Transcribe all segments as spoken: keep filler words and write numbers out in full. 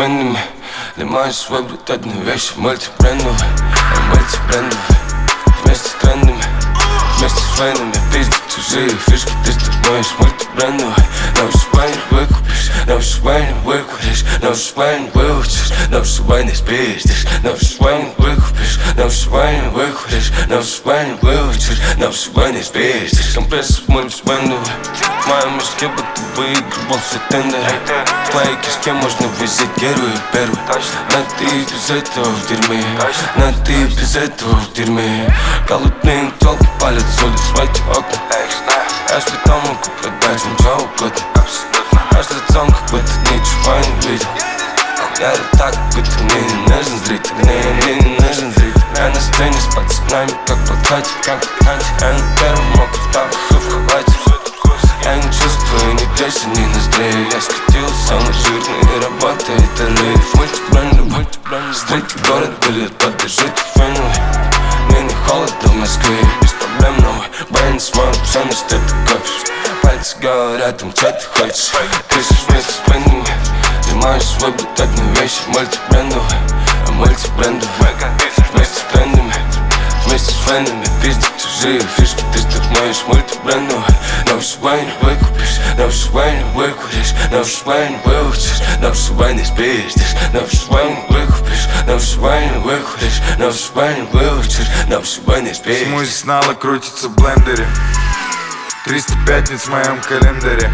френдами. Лимаешь выбрать одну вещь, мультибрендовые, мультибрендовые. Вместе с трендами, вместе с фенами. Пиздят чужие фишки, ты становишься мультибрендовой. На вышибай не выкупишь, на вышибай не выкуришь, на вышибай не выучишь, на вышибай не спиздишь, на вышибай не выкупишь, на вышибай не выкуришь, на вышибай не выучишь, на вышибай не спиздишь. Компресс мультибрендовый. В моем мешке будто выигрывал все тендеры. В твоей кишке можно взять первую и первую. Но ты без этого в дерьме, но ты без этого в дерьме. Голодные тёлки палят соль в эти окна. Я ж потом могу продать вам что угодно. Аж лицом, как будто ничего не видел. Я так, будто мне не нужен зритель. Мне, мне не нужен зритель. Я на сцене с пацанами, как подкате, как подкате. Я на первом мог в тапках в халате. Я не чувствую ни тещи, ни ноздрей. Я скатил самый жирный и работает рейв. Мультибрендовый, мультибрендовый. Стрейты город были, поддержите феновый. Мне не холодно в Москве, без проблем новый. Брейн смог, все на что ты копишь. Пальцы говорят им, что ты хочешь. Пишешь вместе с брендами. Лимаешь выбрать одну вещь, мультибрендовые, мультибрендовые. Вместе с трендами, вместе с фенами. Пиздят чужие фишки, ты становишься мультибрендовой. На вышибай не выкупишь, на вышибай не выкуришь, на вышибай не выучишь, на вышибай не спиздишь, на вышибай не выкупишь, на вышибай не выкуришь, на вышибай не выучишь, на вышибай не спиздишь. Смузи снова крутится в блендере. Триста пятниц в моем календаре.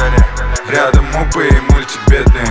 Рядом мупы и мультибедные.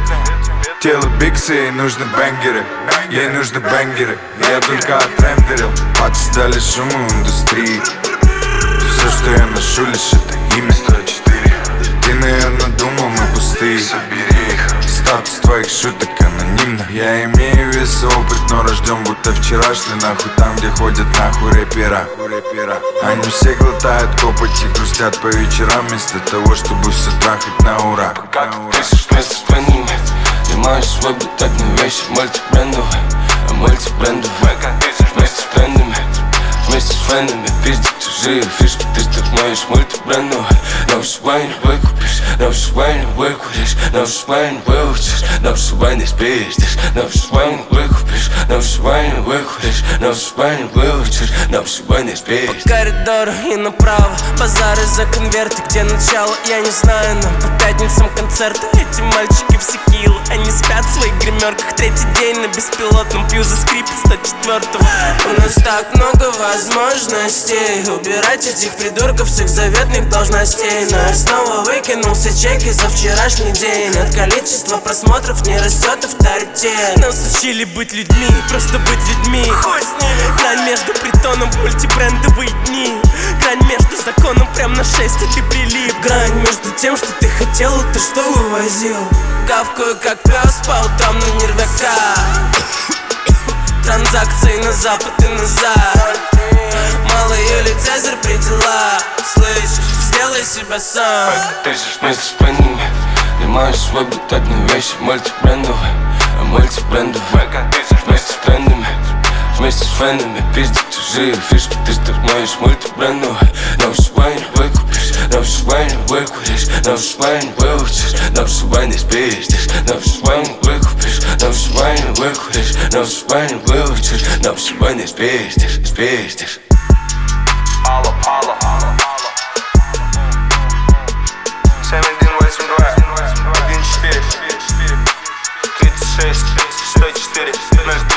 Тело биксы, ей нужны бенгеры. Ей нужны бенгеры. Я только отрендерил. Пацы дали шуму индустрии. Все, что я ношу, лишь это имя сто четыре. Ты, наверное, думал, мы пустые. Собери их. Статус твоих шуток анонимно. Я имею весь опыт, но рожден будто вчера. Шли нахуй там, где ходят нахуй рэпера. Они все глотают копоть и грустят по вечерам, вместо того, чтобы все трахать на ура. Пока ты пишешь вместе с френдами. Лимаешь выбрать одну вещь, мультибрендовые, мультибрендовые. Вместе с трендами, вместе с фенами. Пиздят чужие фишки, ты становишься мультибрендовой. На вышибай не выкупишь, на вышибай не выкуришь, на вышибай не выучишь, на вышибай не спиздишь, на вышибай не выкупишь, на вышибай не выкуришь, на вышибай не выучишь, на вышибай не спиздишь. По коридору и направо, базары за конверты, где начало, я не знаю, но по пятницам концерты. Эти мальчики все кило, они спят в своих гримерках. Третий день на беспилотном, пью за скрипет сто четвёртого. У нас так много возможностей убирать этих придурков с их заветных должностей. Но я снова выкинул все чеки за вчерашний день. От количества просмотров не растет авторитет. Нас учили быть людьми, просто быть людьми. Хуй с ними. Грань между притоном, мультибрендовые дни. Грань между законом, прям на шесть, и ты прилип. Грань между тем, что ты хотел, и ты что вывозил. Гавкаю как пес по утрам на нервяка. Транзакции на запад и назад. Малый Юлий Цезарь при делах. Слышишь, сделай себя сам. Ты пишешь вместе с френдами. Лимаешь выбрать одну вещь, мультибрендовые, мультибрендовые. Вместе с трендами, вместе с фенами. Пиздят чужие фишки, ты становишься мультибрендовой. На вышибай не выкупишь, на вышибай не выкуришь, на вышибай не выучишь, на вышибай не спиздишь, на вышибай не выкупишь, на вышибай не выкуришь, на вышибай не выучишь, на вышибай не спиздишь, спиздишь. Алло, алло, семь один восемь два один четыре тридцать шесть сто четыре ноль